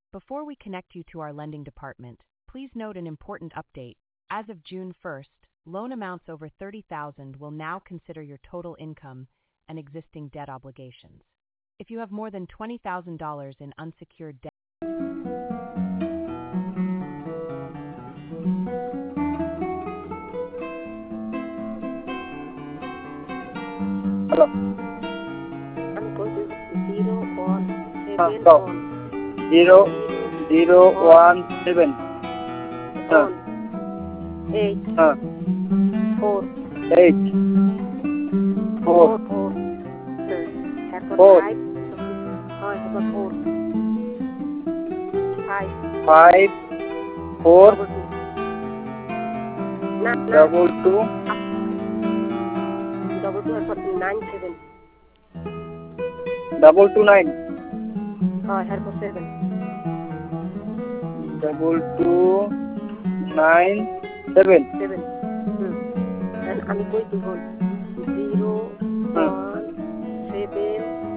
Before we connect you to our lending department, please note an important update. As of June 1st, loan amounts over $30,000 will now consider your total income and existing debt obligations. If you have more than $20,000 in unsecured debt, Hello. I'm going to 017 Stop. on 0017. on 8 4 8 4 4 have got 4 5 have got 4 5 5 4 double 2 double 2 double 2 have got 9 7 double 2 9 have got 7 double 2 9 7 7 and I'm going to hold 0 1 7